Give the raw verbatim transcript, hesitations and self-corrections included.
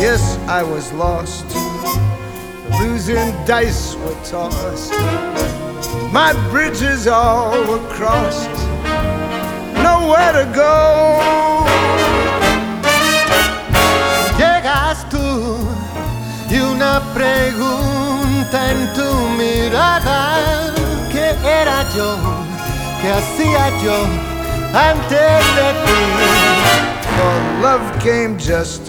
Yes, I was lost. The losing dice were tossed. My bridges all were crossed. Nowhere to go. Llegas tú y una pregunta en tu mirada. ¿Qué era yo? ¿Qué hacía yo antes de ti? For love came just